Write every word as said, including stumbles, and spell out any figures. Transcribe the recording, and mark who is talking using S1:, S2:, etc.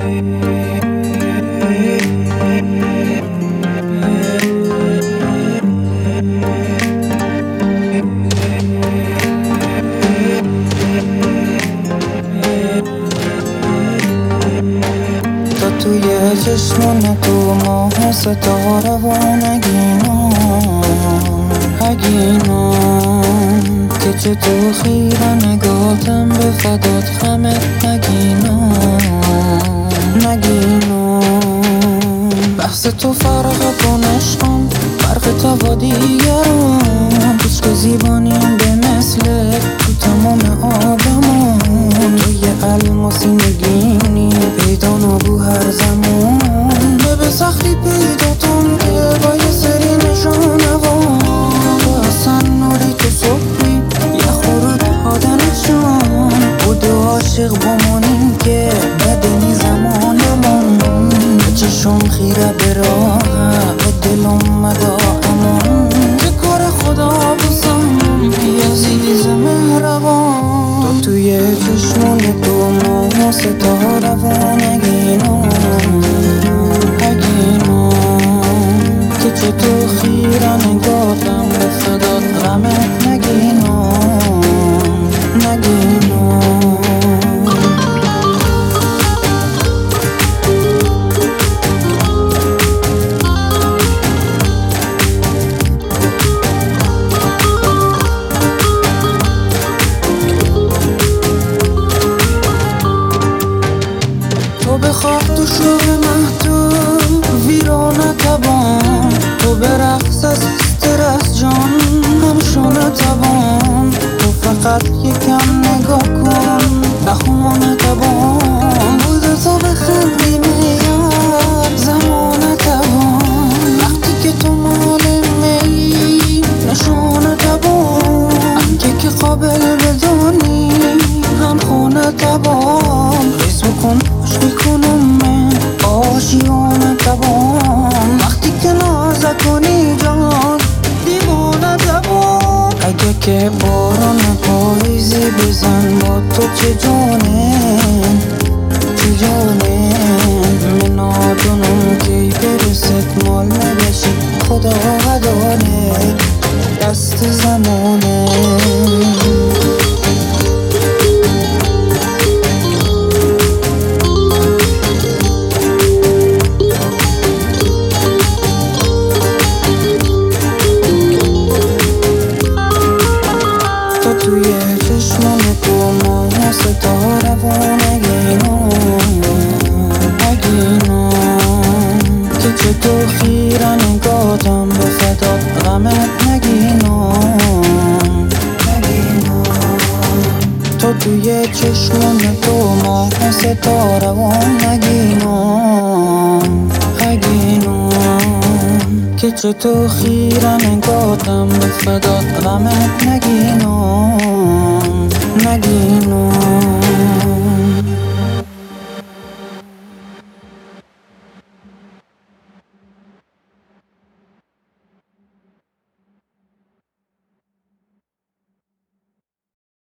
S1: توی چشمون تو ماه ستاره و نگینم نگینم که چه تو خیره نگاتم به فدات خمت نگینم نگینم بحث تو فرق کن عشقم فرق تو با دیگران هیچ که زیبانیم به مثل تو تمام آدمان توی الماسی نگینی پیدا نبو هر زمان به به سختی پیداتم که با یه سری نشانوان تو اصلا نوری تو صبحی یه خورد آدنشان بود عاشق بمانیم که بدنی زمانمون به چشم خیره به راه به دلم مدا امان که کار خدا بسم یه عزیز مهربان تو توی چشمون تو ماه ستاره و نگینم نگینم که چه تو خیره نگاتم به فدات غمت نگینم نگینم تو بخواه تو شوق محدود ویرانه تبان تو برقص از استرس جان همشونه تبان تو فقط یکم نگاه کن بهونه تبان بوده تو به خندی میاد زمانه تبان وقتی که تو مال می نشونه تبان انکه که قابل بدونی هم خونه تبان ریز بکن عشقی کنم من آشیانه تبان وقتی که نازه کنی جان دیوانه تبان اگه که باران پاییزی بزن با تو چه جانه چه جانه من نادونم کی برست مال نبشی خدا غدانه دست زمانه توی چشمان تو ماه ستاره و نگینم نگینم که چه تو خیره نگاتم به فدات غمت نگینم نگینم تو توی چشمان تو ماه ستاره و نگینم نگینم که چه تو خیره نگاتم به فدات غمت نگینم نگینم